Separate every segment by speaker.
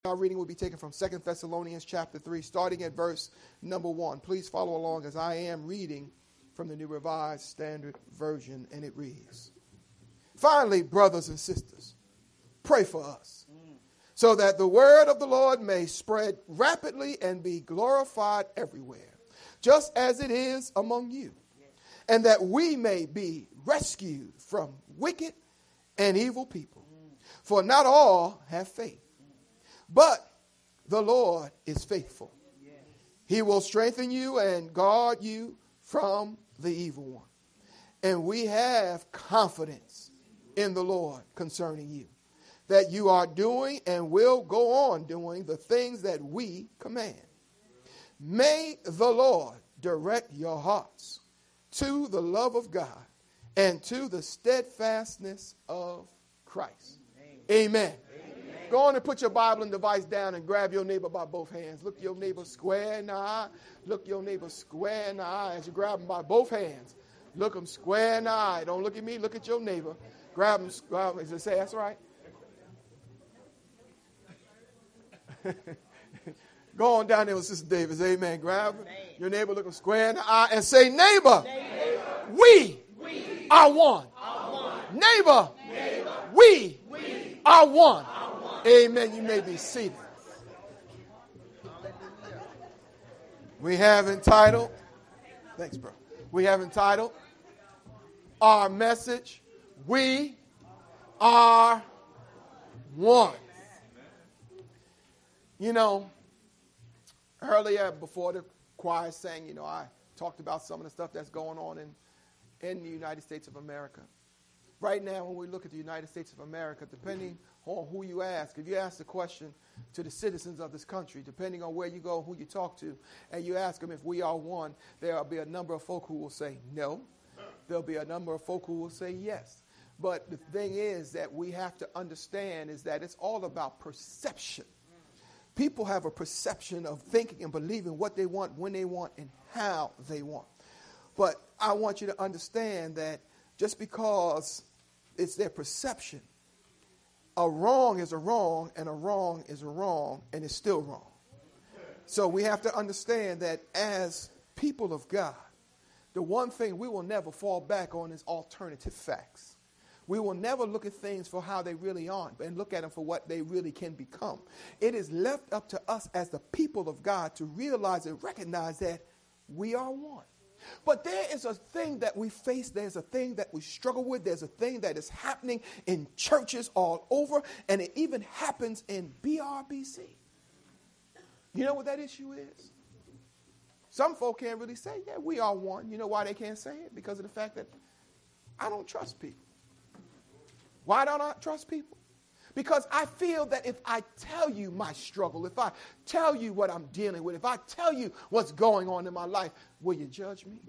Speaker 1: Our reading will be taken from 2 Thessalonians chapter 3, starting at verse number 1. Please follow along as I am reading from the New Revised Standard Version, and it reads, "Finally, brothers and sisters, pray for us, so that the word of the Lord may spread rapidly and be glorified everywhere, just as it is among you, and that we may be rescued from wicked and evil people. For not all have faith. But the Lord is faithful. He will strengthen you and guard you from the evil one. And we have confidence in the Lord concerning you, that you are doing and will go on doing the things that we command. May the Lord direct your hearts to the love of God and to the steadfastness of Christ." Amen. Go on and put your Bible and device down and grab your neighbor by both hands. Look your neighbor square in the eye. Look your neighbor square in the eye as you grab them by both hands. Look them square in the eye. Don't look at me. Look at your neighbor. Grab them. As I say, that's right. Go on down there with Sister Davis. Amen. Grab your neighbor. Look them square in the eye and say, "Neighbor, we are one. Neighbor, we are one." Amen. You may be seated. We have entitled, thanks, bro. We have entitled our message, "We Are One." You know, earlier before the choir sang, I talked about some of the stuff that's going on in the United States of America. Right now, when we look at the United States of America, depending on who you ask, if you ask the question to the citizens of this country, depending on where you go, who you talk to, and you ask them if we are one, there will be a number of folk who will say no. There'll be a number of folk who will say yes. But the thing is that we have to understand is that it's all about perception. People have a perception of thinking and believing what they want, when they want, and how they want. But I want you to understand that just because it's their perception, a wrong is a wrong, and a wrong is a wrong, and it's still wrong. So we have to understand that as people of God, the one thing we will never fall back on is alternative facts. We will never look at things for how they really are and look at them for what they really can become. It is left up to us as the people of God to realize and recognize that we are one. But there is a thing that we face. There's a thing that we struggle with. There's a thing that is happening in churches all over, and it even happens in BRBC. You know what that issue is? Some folk can't really say, yeah, we are one. You know why they can't say it? Because of the fact that I don't trust people. Why don't I trust people? Because I feel that if I tell you my struggle, if I tell you what I'm dealing with, if I tell you what's going on in my life, will you judge me?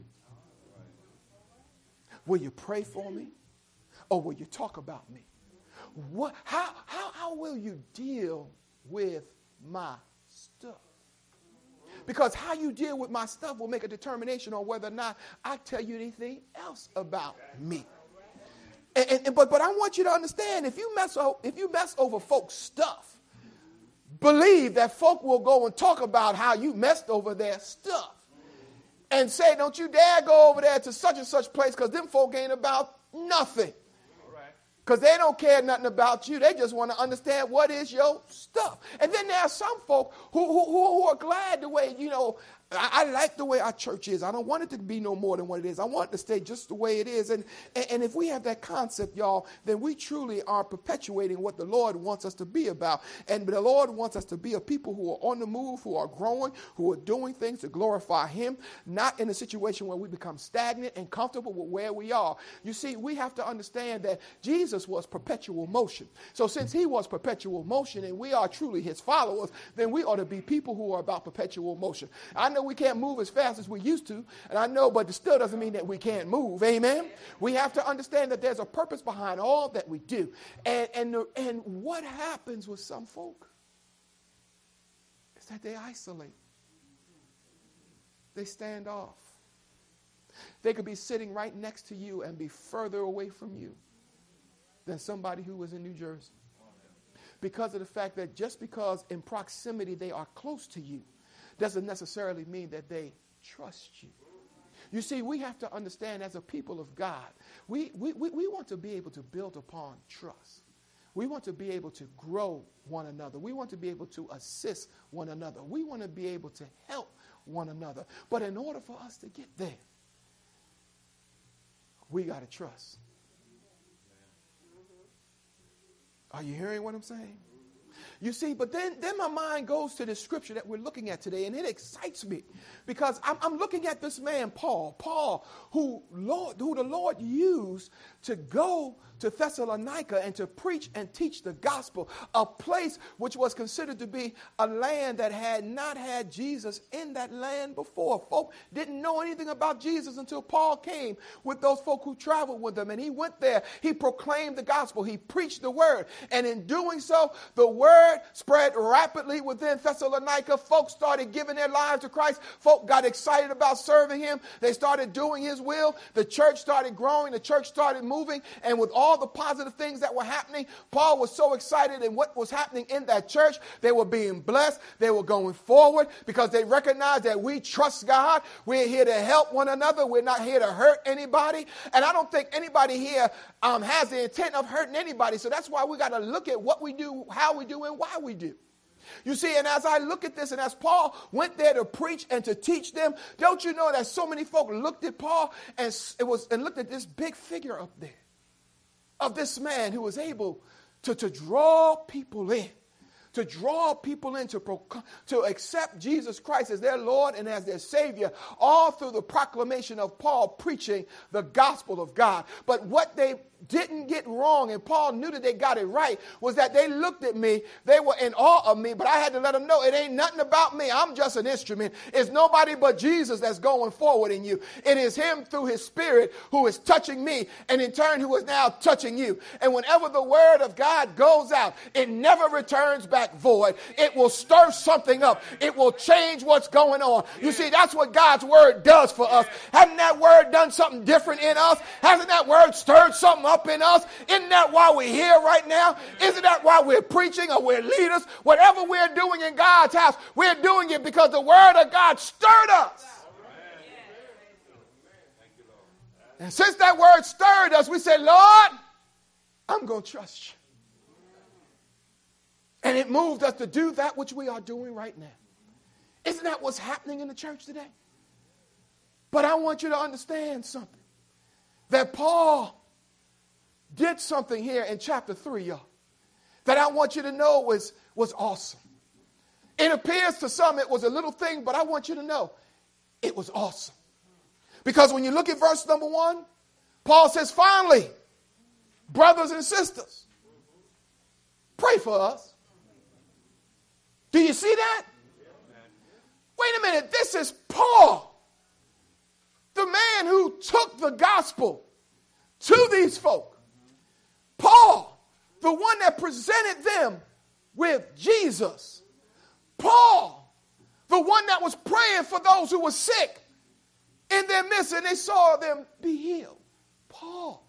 Speaker 1: Will you pray for me? Or will you talk about me? How will you deal with my stuff? Because how you deal with my stuff will make a determination on whether or not I tell you anything else about me. But I want you to understand, if you mess over folks' stuff, believe that folk will go and talk about how you messed over their stuff and say, don't you dare go over there to such and such place because them folk ain't about nothing. Because they don't care nothing about you. They just want to understand what is your stuff. And then there are some folk who are glad the way, I like the way our church is. I don't want it to be no more than what it is. I want it to stay just the way it is. And if we have that concept, y'all, then we truly are perpetuating what the Lord wants us to be about. And the Lord wants us to be a people who are on the move, who are growing, who are doing things to glorify Him, not in a situation where we become stagnant and comfortable with where we are. You see, we have to understand that Jesus was perpetual motion. So since He was perpetual motion and we are truly His followers, then we ought to be people who are about perpetual motion. I know we can't move as fast as we used to, and I know, but it still doesn't mean that we can't move. Amen? We have to understand that there's a purpose behind all that we do. And what happens with some folk is that they isolate. They stand off. They could be sitting right next to you and be further away from you than somebody who was in New Jersey. because of the fact that just because in proximity they are close to you doesn't necessarily mean that they trust you. You see, we have to understand as a people of God, we want to be able to build upon trust. We want to be able to grow one another. We want to be able to assist one another. We want to be able to help one another. But in order for us to get there, we got to trust. Are you hearing what I'm saying? You see, but then my mind goes to the scripture that we're looking at today, and it excites me because I'm looking at this man, Paul, who the Lord used to go to Thessalonica and to preach and teach the gospel, a place which was considered to be a land that had not had Jesus in that land before. Folk didn't know anything about Jesus until Paul came with those folk who traveled with him, and he went there. He proclaimed the gospel. He preached the word, and in doing so, the word spread rapidly within Thessalonica. Folks started giving their lives to Christ. Folk got excited about serving him. They started doing his will. The church started growing. The church started moving, and with all the positive things that were happening, Paul was so excited in what was happening in that church. They were being blessed. They were going forward because they recognized that we trust God. We're here to help one another. We're not here to hurt anybody. And I don't think anybody here has the intent of hurting anybody. So that's why we got to look at what we do, how we do, and why we do. You see, and as I look at this, and as Paul went there to preach and to teach them, don't you know that so many folk looked at Paul and looked at this big figure up there of this man who was able to draw people in, to accept Jesus Christ as their Lord and as their Savior, all through the proclamation of Paul preaching the gospel of God. But what they didn't get wrong, and Paul knew that they got it right, was that they looked at me, they were in awe of me, but I had to let them know it ain't nothing about me. I'm just an instrument. It's nobody but Jesus that's going forward in you. It is him through his Spirit who is touching me, and in turn who is now touching you. And whenever the word of God goes out, it never returns back void. It will stir something up. It will change what's going on. You see, that's what God's word does for us. Hasn't that word done something different in us? Hasn't that word stirred something up in us? Isn't that why we're here right now? Isn't that why we're preaching or we're leaders? Whatever we're doing in God's house, we're doing it because the word of God stirred us. And since that word stirred us, we said, Lord, I'm going to trust you. And it moved us to do that which we are doing right now. Isn't that what's happening in the church today? But I want you to understand something. That Paul did something here in chapter 3, y'all, that I want you to know was awesome. It appears to some it was a little thing, but I want you to know it was awesome. Because when you look at verse number 1, Paul says, finally, brothers and sisters, pray for us. Do you see that? Wait a minute, this is Paul, the man who took the gospel to these folk. Paul, the one that presented them with Jesus. Paul, the one that was praying for those who were sick in their midst and they saw them be healed. Paul,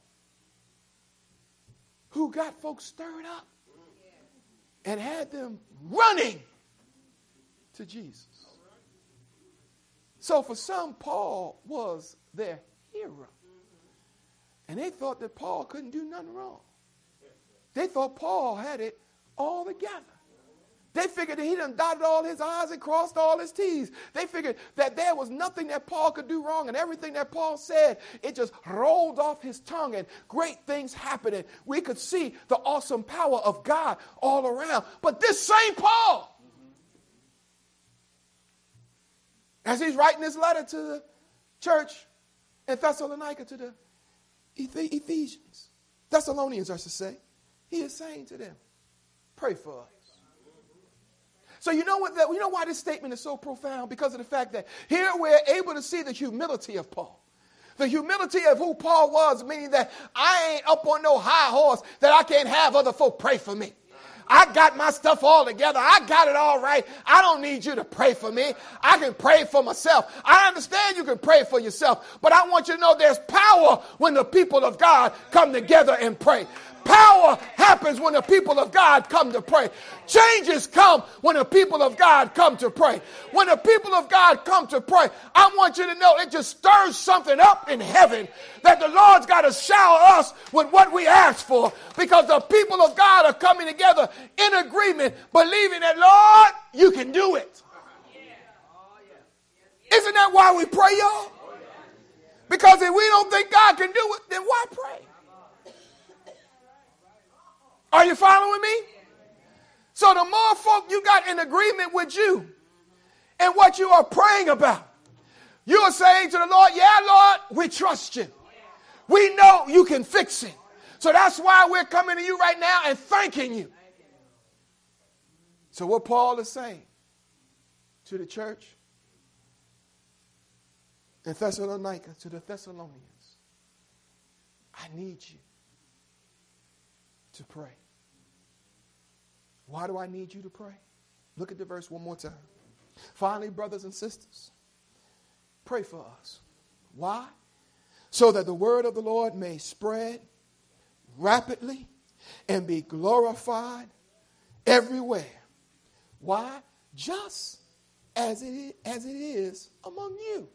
Speaker 1: who got folks stirred up and had them running to Jesus. So for some, Paul was their hero. And they thought that Paul couldn't do nothing wrong. They thought Paul had it all together. They figured that he done dotted all his I's and crossed all his T's. They figured that there was nothing that Paul could do wrong, and everything that Paul said, it just rolled off his tongue, and great things happening. We could see the awesome power of God all around. But this same Paul, as he's writing this letter to the church in Thessalonica, to the Ephesians, Thessalonians, I should say, he is saying to them, pray for us. So you know what? You know why this statement is so profound? Because of the fact that here we're able to see the humility of Paul. The humility of who Paul was, meaning that I ain't up on no high horse that I can't have other folk pray for me. I got my stuff all together. I got it all right. I don't need you to pray for me. I can pray for myself. I understand you can pray for yourself, but I want you to know there's power when the people of God come together and pray. Power power happens when the people of God come to pray. Changes come when the people of God come to pray. When the people of God come to pray, I want you to know it just stirs something up in heaven that the Lord's got to shower us with what we ask for, because the people of God are coming together in agreement, believing that, Lord, you can do it. Isn't that why we pray, y'all? Because if we don't think God can do it, then why pray? Are you following me? So the more folk you got in agreement with you and what you are praying about, you are saying to the Lord, yeah, Lord, we trust you. We know you can fix it. So that's why we're coming to you right now and thanking you. So what Paul is saying to the church in Thessalonica, to the Thessalonians, I need you to pray. Why do I need you to pray? Look at the verse one more time. Finally, brothers and sisters, pray for us. Why? So that the word of the Lord may spread rapidly and be glorified everywhere. Why? Just as it is among you.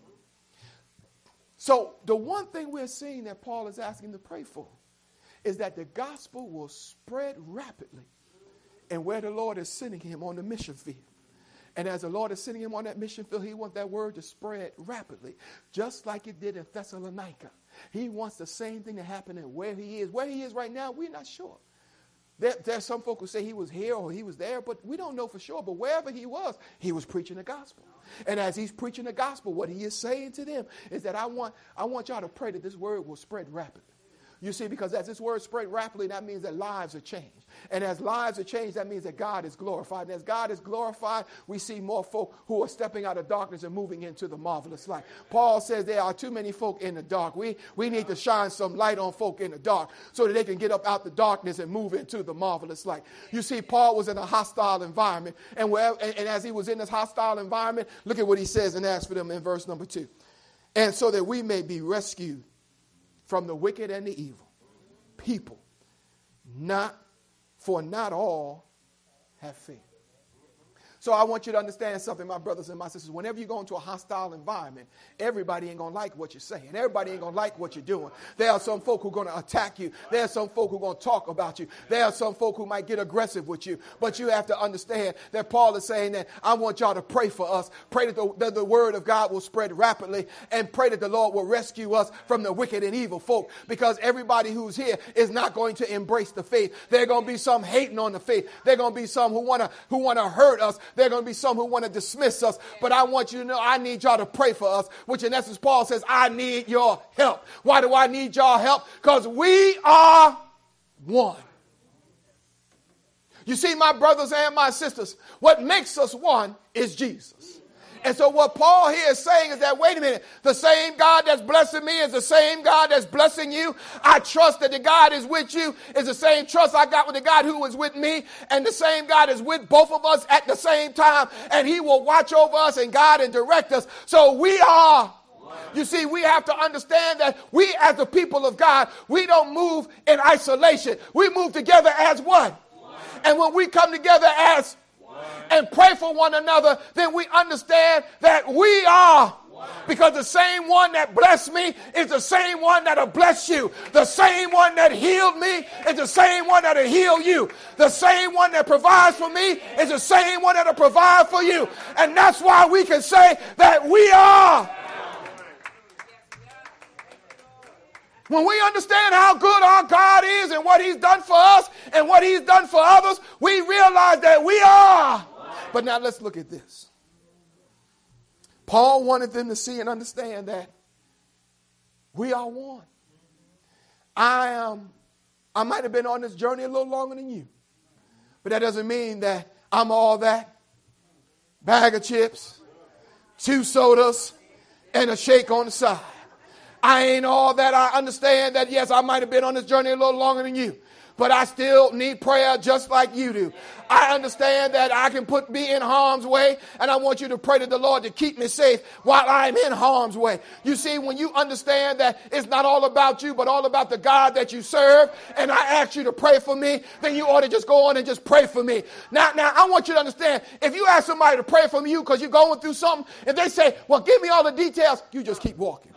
Speaker 1: So the one thing we're seeing that Paul is asking to pray for is that the gospel will spread rapidly and where the Lord is sending him on the mission field. And as the Lord is sending him on that mission field, he wants that word to spread rapidly, just like it did in Thessalonica. He wants the same thing to happen in where he is. Where he is right now, we're not sure. There's some folk who say he was here or he was there, but we don't know for sure. But wherever he was preaching the gospel. And as he's preaching the gospel, what he is saying to them is that I want y'all to pray that this word will spread rapidly. You see, because as this word spread rapidly, that means that lives are changed. And as lives are changed, that means that God is glorified. And as God is glorified, we see more folk who are stepping out of darkness and moving into the marvelous light. Paul says there are too many folk in the dark. We need to shine some light on folk in the dark so that they can get up out the darkness and move into the marvelous light. You see, Paul was in a hostile environment. And as he was in this hostile environment, look at what he says and asks for them in verse number 2. And so that we may be rescued from the wicked and the evil people, not all have faith. So I want you to understand something, my brothers and my sisters. Whenever you go into a hostile environment, everybody ain't going to like what you're saying. Everybody ain't going to like what you're doing. There are some folk who are going to attack you. There are some folk who are going to talk about you. There are some folk who might get aggressive with you. But you have to understand that Paul is saying that I want y'all to pray for us. Pray that the word of God will spread rapidly, and pray that the Lord will rescue us from the wicked and evil folk. Because everybody who's here is not going to embrace the faith. There are going to be some hating on the faith. There are going to be some who want to hurt us. There are going to be some who want to dismiss us. But I want you to know I need y'all to pray for us, which in essence Paul says, I need your help. Why do I need y'all help? Because we are one. You see, my brothers and my sisters, what makes us one is Jesus. And so what Paul here is saying is that, wait a minute, the same God that's blessing me is the same God that's blessing you. I trust that the God is with you is the same trust I got with the God who was with me. And the same God is with both of us at the same time. And he will watch over us and guide and direct us. So we are. You see, we have to understand that we as the people of God, we don't move in isolation. We move together as one. And when we come together as and pray for one another, then we understand that we are. Because the same one that blessed me is the same one that'll bless you. The same one that healed me is the same one that'll heal you. The same one that provides for me is the same one that'll provide for you. And that's why we can say that we are. When we understand how good our God is and what he's done for us and what he's done for others, we realize that we are. But now let's look at this. Paul wanted them to see and understand that we are one. I might have been on this journey a little longer than you, but that doesn't mean that I'm all that. Bag of chips, 2 sodas, and a shake on the side. I ain't all that. I understand that, yes, I might have been on this journey a little longer than you. but I still need prayer just like you do. I understand that I can be in harm's way, and I want you to pray to the Lord to keep me safe while I'm in harm's way. You see, when you understand that it's not all about you, but all about the God that you serve, and I ask you to pray for me, then you ought to just go on and just pray for me. Now, I want you to understand, if you ask somebody to pray for you because you're going through something, if they say, well, give me all the details, you just keep walking.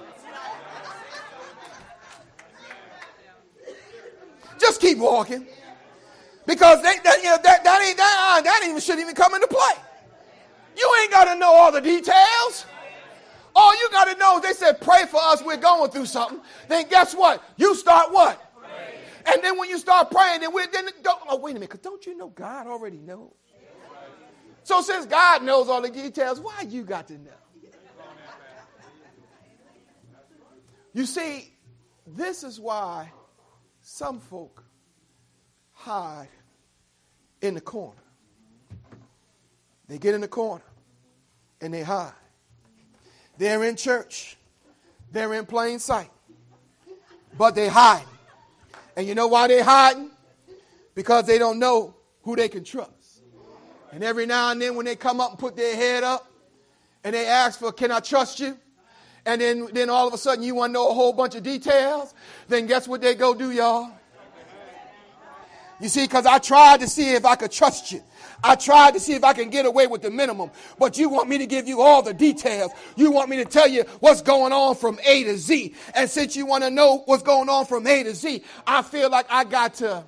Speaker 1: Just keep walking. Because that even shouldn't even come into play. You ain't got to know all the details. All you got to know is they said, pray for us, we're going through something. Then guess what? You start what? Praying. And then when you start praying, then wait a minute, because don't you know God already knows? So since God knows all the details, why you got to know? You see, this is why some folk hide in the corner. They get in the corner and they hide. They're in church. They're in plain sight. But they hide. And you know why they're hiding? Because they don't know who they can trust. And every now and then when they come up and put their head up and they ask for, can I trust you? And then all of a sudden you want to know a whole bunch of details. Then guess what they go do, y'all? You see, because I tried to see if I could trust you. I tried to see if I can get away with the minimum. But you want me to give you all the details. You want me to tell you what's going on from A to Z. And since you want to know what's going on from A to Z, I feel like I got to.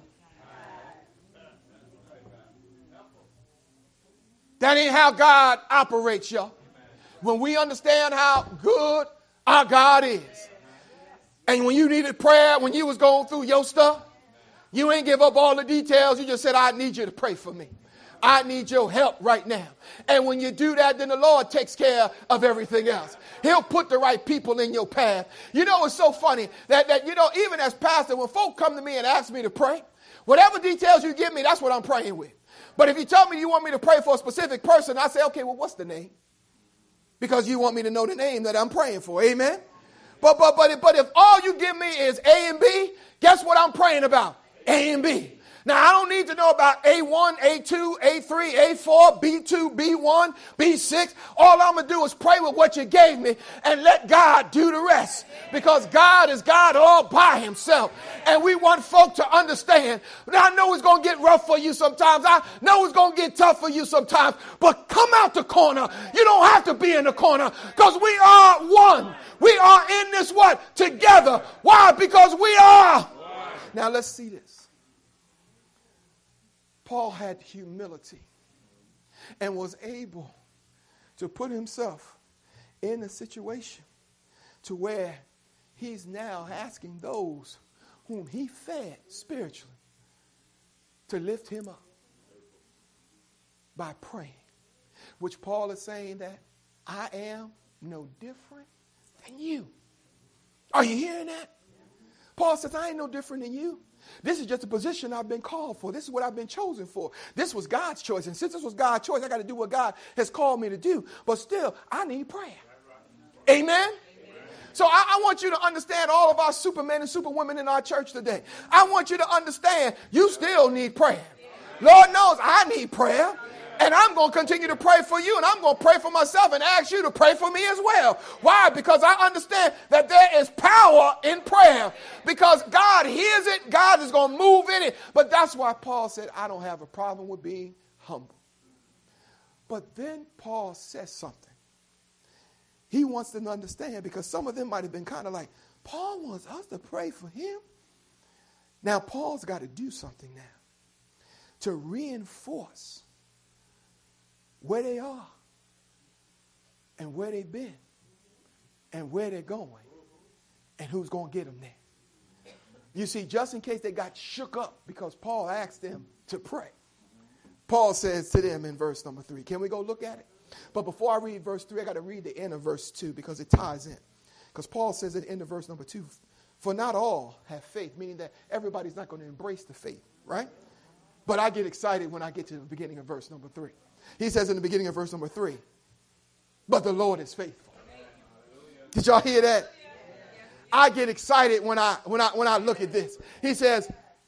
Speaker 1: That ain't how God operates, y'all. When we understand how good our God is. And when you needed prayer, when you was going through your stuff, you ain't give up all the details. You just said, I need you to pray for me. I need your help right now. And when you do that, then the Lord takes care of everything else. He'll put the right people in your path. You know, it's so funny that even as pastor, when folk come to me and ask me to pray, whatever details you give me, that's what I'm praying with. But if you tell me you want me to pray for a specific person, I say, okay, well, what's the name? Because you want me to know the name that I'm praying for. Amen. But if all you give me is A and B, guess what I'm praying about? A and B. Now, I don't need to know about A1, A2, A3, A4, B2, B1, B6. All I'm going to do is pray with what you gave me and let God do the rest. Because God is God all by himself. And we want folk to understand. Now, I know it's going to get rough for you sometimes. I know it's going to get tough for you sometimes. But come out the corner. You don't have to be in the corner because we are one. We are in this what? Together. Why? Because we are. One. Now, let's see this. Paul had humility and was able to put himself in a situation to where he's now asking those whom he fed spiritually to lift him up by praying, which Paul is saying that I am no different than you. Are you hearing that? Paul says, I ain't no different than you. This is just a position I've been called for. This is what I've been chosen for. This was God's choice. And since this was God's choice, I got to do what God has called me to do. But still, I need prayer. Amen? So I want you to understand all of our supermen and superwomen in our church today. I want you to understand you still need prayer. Lord knows I need prayer. And I'm going to continue to pray for you, and I'm going to pray for myself and ask you to pray for me as well. Why? Because I understand that there is power in prayer. Because God hears it, God is going to move in it. But that's why Paul said, I don't have a problem with being humble. But then Paul says something. He wants them to understand, because some of them might have been kind of like, Paul wants us to pray for him. Now, Paul's got to do something now to reinforce where they are and where they've been and where they're going and who's going to get them there. You see, just in case they got shook up because Paul asked them to pray, Paul says to them in verse number 3. Can we go look at it? But before I read verse 3, I got to read the end of verse 2 because it ties in. Because Paul says at the end of verse number 2, for not all have faith, meaning that everybody's not going to embrace the faith, right? But I get excited when I get to the beginning of verse number 3. He says in the beginning of verse number 3, but the Lord is faithful. Did y'all hear that? I get excited when I look at this. He says,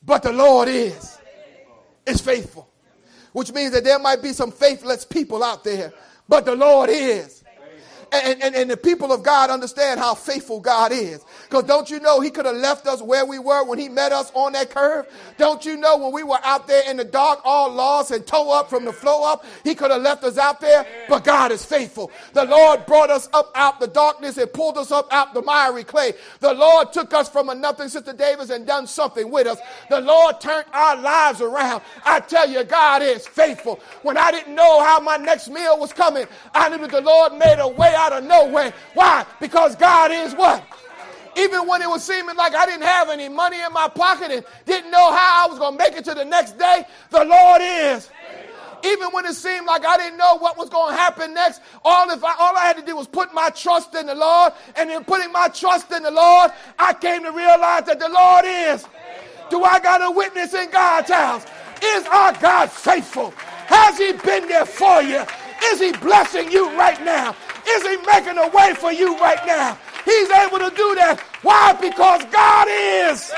Speaker 1: but the Lord is faithful. Which means that there might be some faithless people out there, but the Lord is. And the people of God understand how faithful God is. Because don't you know he could have left us where we were when he met us on that curve? Don't you know when we were out there in the dark, all lost and toe up from the flow up, he could have left us out there? But God is faithful. The Lord brought us up out the darkness and pulled us up out the miry clay. The Lord took us from a nothing, Sister Davis, and done something with us. The Lord turned our lives around. I tell you, God is faithful. When I didn't know how my next meal was coming, I knew that the Lord made a way out of nowhere. Why? Because God is what? Even when it was seeming like I didn't have any money in my pocket and didn't know how I was going to make it to the next day, the Lord is. Even when it seemed like I didn't know what was going to happen next, all I had to do was put my trust in the Lord. And in putting my trust in the Lord, I came to realize that the Lord is. Do I got a witness in God's house? Is our God faithful? Has he been there for you? Is he blessing you right now? Is he making a way for you right now? He's able to do that. Why? Because God is.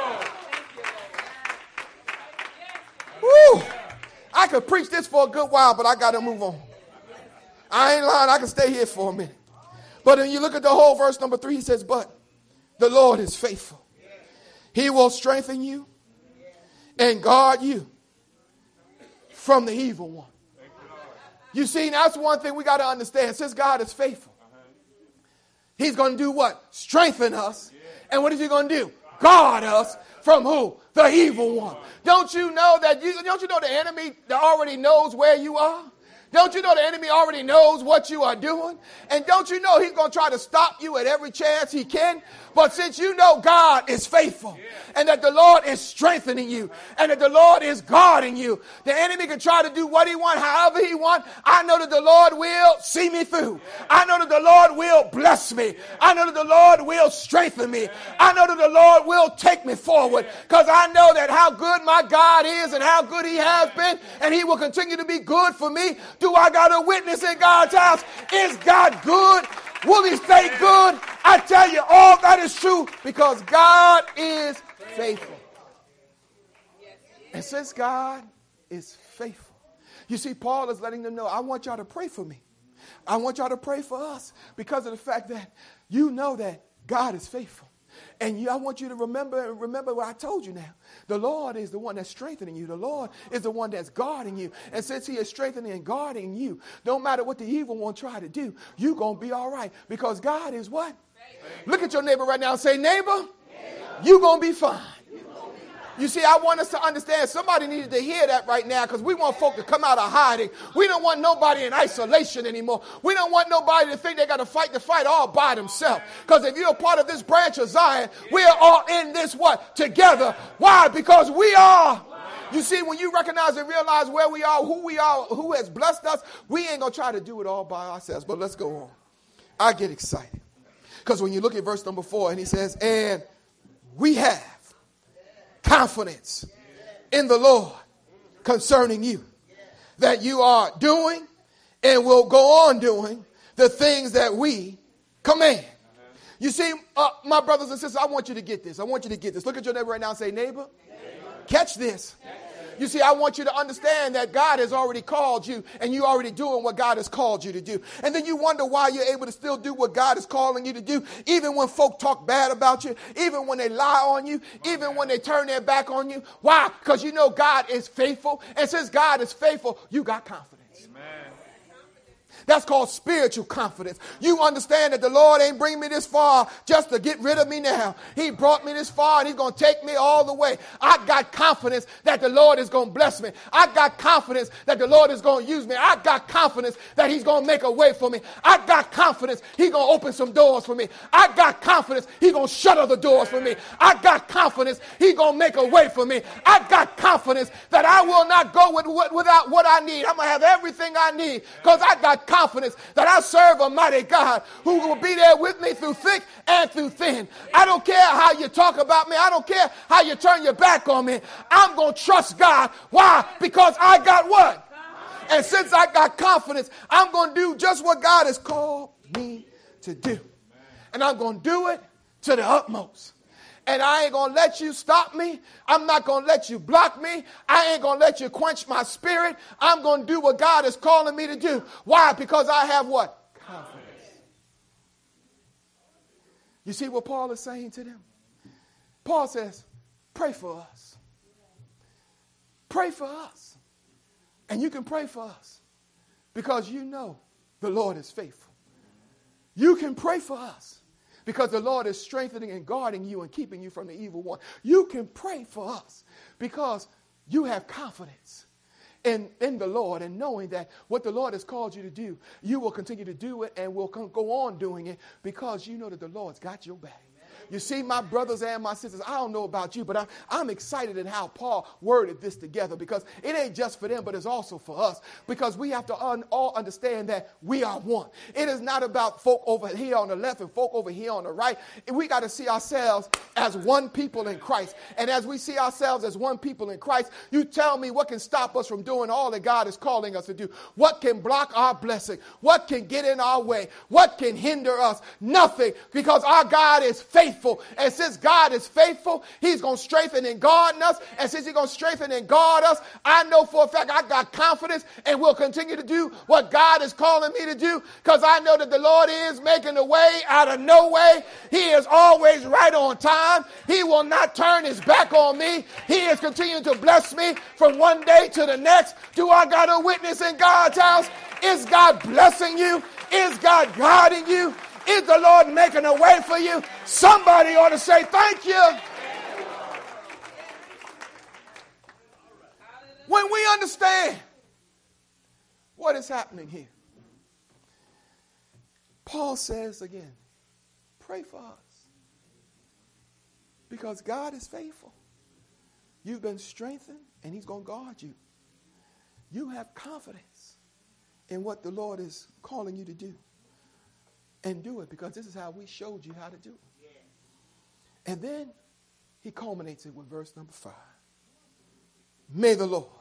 Speaker 1: Woo. I could preach this for a good while, but I got to move on. I ain't lying. I can stay here for a minute. But when you look at the whole verse number 3, he says, but the Lord is faithful. He will strengthen you and guard you from the evil one. You see, that's one thing we got to understand. Since God is faithful, he's going to do what? Strengthen us. And what is he going to do? Guard us from who? The evil one. Don't you know the enemy already knows where you are? Don't you know the enemy already knows what you are doing? And don't you know he's going to try to stop you at every chance he can? But since you know God is faithful and that the Lord is strengthening you and that the Lord is guarding you, the enemy can try to do what he wants, however he wants. I know that the Lord will see me through. I know that the Lord will bless me. I know that the Lord will strengthen me. I know that the Lord will take me forward because I know that how good my God is and how good he has been, and he will continue to be good for me. Do I got a witness in God's house? Is God good? Will he stay good? I tell you, all that is true because God is faithful. And since God is faithful, you see, Paul is letting them know, I want y'all to pray for me. I want y'all to pray for us because of the fact that you know that God is faithful. And I want you to remember what I told you now. The Lord is the one that's strengthening you. The Lord is the one that's guarding you. And since he is strengthening and guarding you, no matter what the evil one try to do, you're going to be all right. Because God is what? Look at your neighbor right now and say, neighbor, you're going to be fine. You see, I want us to understand somebody needed to hear that right now because we want folk to come out of hiding. We don't want nobody in isolation anymore. We don't want nobody to think they got to fight the fight all by themselves. Because if you're a part of this branch of Zion, we are all in this what? Together. Why? Because we are. You see, when you recognize and realize where we are, who has blessed us, we ain't going to try to do it all by ourselves. But let's go on. I get excited. Because when you look at verse number 4 and he says, and we have confidence in the Lord concerning you, that you are doing and will go on doing the things that we command. You see, my brothers and sisters, I want you to get this. I want you to get this. Look at your neighbor right now and say, neighbor, catch this. You see, I want you to understand that God has already called you and you're already doing what God has called you to do. And then you wonder why you're able to still do what God is calling you to do, even when folk talk bad about you, even when they lie on you, even when they turn their back on you. Why? Because you know God is faithful. And since God is faithful, you got confidence. Amen. That's called spiritual confidence. You understand that the Lord ain't bring me this far just to get rid of me now. He brought me this far and he's going to take me all the way. I got confidence that the Lord is going to bless me. I got confidence that the Lord is going to use me. I got confidence that he's going to make a way for me. I got confidence he's going to open some doors for me. I got confidence he's going to shut other doors for me. I got confidence he's going to make a way for me. I got confidence that I will not go without what I need. I'm going to have everything I need because I got confidence that I serve a mighty God who will be there with me through thick and through thin. I don't care how you talk about me. I don't care how you turn your back on me. I'm going to trust God. Why? Because I got what? And since I got confidence, I'm going to do just what God has called me to do. And I'm going to do it to the utmost. And I ain't going to let you stop me. I'm not going to let you block me. I ain't going to let you quench my spirit. I'm going to do what God is calling me to do. Why? Because I have what? Confidence. You see what Paul is saying to them? Paul says, pray for us. Pray for us. And you can pray for us because you know the Lord is faithful. You can pray for us because the Lord is strengthening and guarding you and keeping you from the evil one. You can pray for us because you have confidence in the Lord and knowing that what the Lord has called you to do, you will continue to do it and will go on doing it because you know that the Lord's got your back. You see, my brothers and my sisters, I don't know about you, but I'm excited at how Paul worded this together because it ain't just for them, but it's also for us because we have to all understand that we are one. It is not about folk over here on the left and folk over here on the right. We got to see ourselves as one people in Christ. And as we see ourselves as one people in Christ, you tell me what can stop us from doing all that God is calling us to do. What can block our blessing? What can get in our way? What can hinder us? Nothing, because our God is faithful. And since God is faithful, he's going to strengthen and guard us. And since he's going to strengthen and guard us, I know for a fact I got confidence and will continue to do what God is calling me to do because I know that the Lord is making a way out of no way. He is always right on time. He will not turn his back on me. He is continuing to bless me from one day to the next. Do I got a witness in God's house? Is God blessing you? Is God guiding you? Is the Lord making a way for you? Somebody ought to say thank you. When we understand what is happening here, Paul says again, pray for us. Because God is faithful. You've been strengthened and he's going to guard you. You have confidence in what the Lord is calling you to do. And do it because this is how we showed you how to do it. And then he culminates it with verse number 5. May the Lord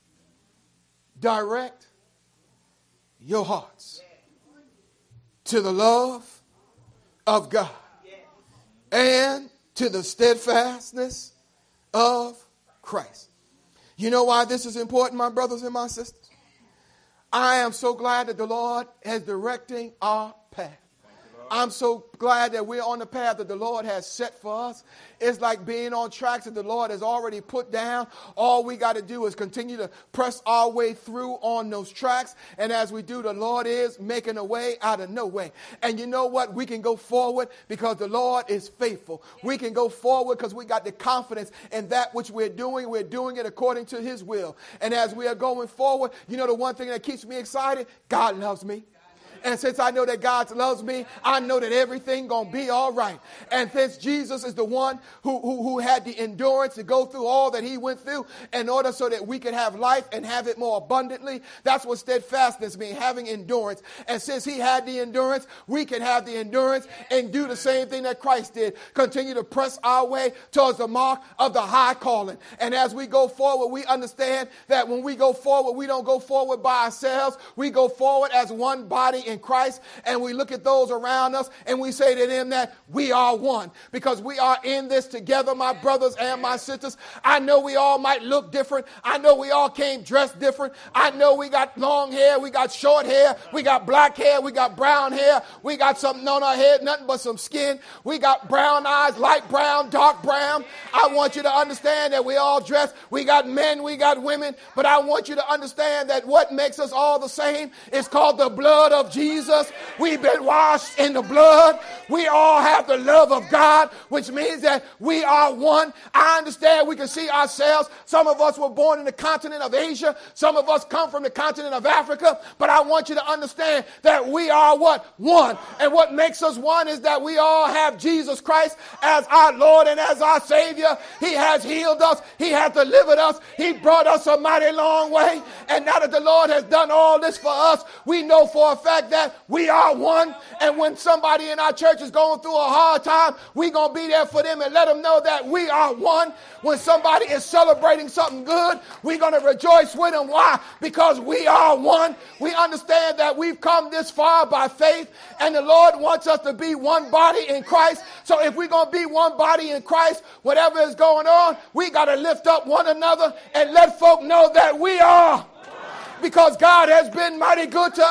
Speaker 1: direct your hearts to the love of God and to the steadfastness of Christ. You know why this is important, my brothers and my sisters? I am so glad that the Lord is directing our path. I'm so glad that we're on the path that the Lord has set for us. It's like being on tracks that the Lord has already put down. All we got to do is continue to press our way through on those tracks. And as we do, the Lord is making a way out of no way. And you know what? We can go forward because the Lord is faithful. We can go forward because we got the confidence in that which we're doing it according to his will. And as we are going forward, you know the one thing that keeps me excited? God loves me. And since I know that God loves me, I know that everything going to be all right. And since Jesus is the one who had the endurance to go through all that he went through in order so that we could have life and have it more abundantly, that's what steadfastness means, having endurance. And since he had the endurance, we can have the endurance and do the same thing that Christ did. Continue to press our way towards the mark of the high calling. And as we go forward, we understand that when we go forward, we don't go forward by ourselves. We go forward as one body in Christ, and we look at those around us and we say to them that we are one because we are in this together, my brothers and my sisters. I know we all might look different. I know we all came dressed different. I know we got long hair, we got short hair, we got black hair, we got brown hair, we got something on our head, nothing but some skin. We got brown eyes, light brown, dark brown. I want you to understand that we all dress. We got men, we got women, but I want you to understand that what makes us all the same is called the blood of Jesus. We've been washed in the blood. We all have the love of God, which means that we are one. I understand we can see ourselves. Some of us were born in the continent of Asia. Some of us come from the continent of Africa. But I want you to understand that we are what? One. And what makes us one is that we all have Jesus Christ as our Lord and as our Savior. He has healed us. He has delivered us. He brought us a mighty long way. And now that the Lord has done all this for us, we know for a fact that we are one. And when somebody in our church is going through a hard time, we're going to be there for them and let them know that we are one. When somebody is celebrating something good, we're going to rejoice with them. Why? Because we are one. We understand that we've come this far by faith, and the Lord wants us to be one body in Christ So if we're going to be one body in Christ, whatever is going on, we got to lift up one another and let folk know that we are. Because God has been mighty good to